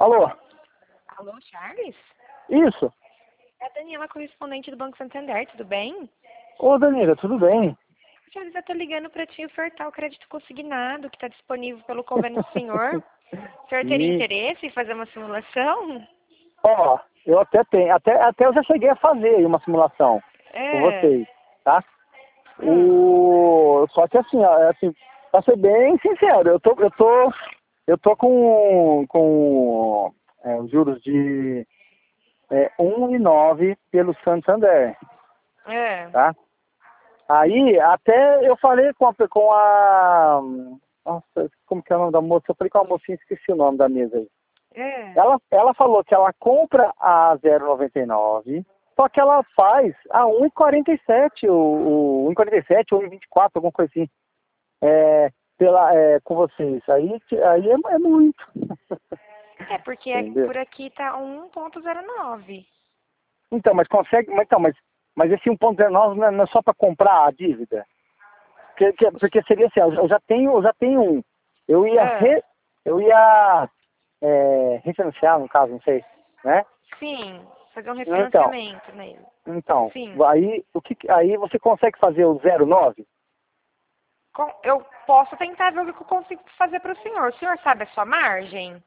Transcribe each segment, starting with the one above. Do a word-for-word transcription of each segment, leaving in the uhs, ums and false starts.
Alô? Alô, Charles? Isso? É a Daniela, correspondente do Banco Santander, tudo bem? Ô, Daniela, tudo bem? Charles, eu tô ligando para te ofertar o crédito consignado que está disponível pelo convênio do senhor. O senhor teria E, interesse em fazer uma simulação? ó, eu até tenho, até, até eu já cheguei a fazer aí uma simulação com É. vocês, tá? Hum. O, só que assim, ó, é assim, pra ser bem sincero, eu tô, eu tô, eu tô com, com é, os juros de é, um e nove pelo Santander, É. tá? Aí, até eu falei com a, com a, nossa, como que é o nome da moça? Eu falei com a mocinha, esqueci o nome da mesa aí. É. Ela, ela falou que ela compra a zero vírgula noventa e nove, só que ela faz a um e quarenta e sete, o, o um e quarenta e sete, um e vinte e quatro, alguma coisa assim, é, pela, é, com vocês. Aí, aí é, é muito. É, porque é- Entendeu? por aqui tá um ponto zero nove. Então, mas consegue, mas, então, mas, mas esse um ponto zero nove não é, não é só para comprar a dívida? Porque, que- porque seria assim, eu já tenho, eu já tenho um. Eu ia, É. re, eu ia é, refinanciar, no caso, não sei, né? Sim, fazer um Então, refinanciamento nele. então, Sim. aí, o que, aí você consegue fazer o zero nove? Com- Eu posso tentar ver o que eu consigo fazer para o senhor. O senhor sabe a sua margem?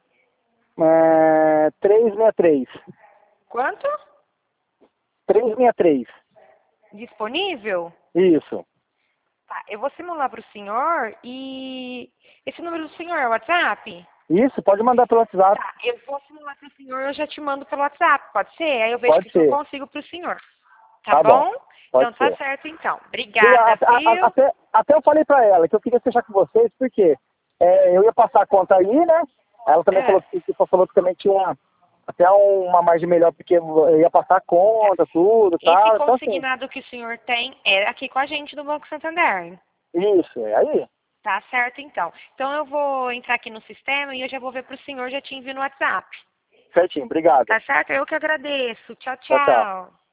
É, trezentos e sessenta e três. Quanto? trezentos e sessenta e três. Disponível? Isso. Tá, eu vou simular para o senhor e... Esse número do senhor é o WhatsApp? Isso, pode mandar pelo WhatsApp. Tá, eu vou simular para o senhor e eu já te mando pelo WhatsApp, pode ser? Aí eu vejo o Pode que que eu ser. consigo para o senhor. Tá Tá bom. bom? Então Pode tá ser. certo então. E a- Obrigada, a- a- viu? até, até eu falei pra ela que eu queria fechar com vocês, porque é, eu ia passar a conta aí, né? Ela também É. falou que, que falou que também tinha uma, até uma margem melhor, porque eu ia passar a conta, tudo, Esse tal. Então, assim, consignado que o senhor tem é aqui com a gente do Banco Santander. isso, é aí. Tá certo então. Então eu vou entrar aqui no sistema e eu já vou ver para o senhor, já te envio no WhatsApp. Certinho, obrigado. Tá certo? Eu que agradeço. Tchau, Tchau, tchau. tchau.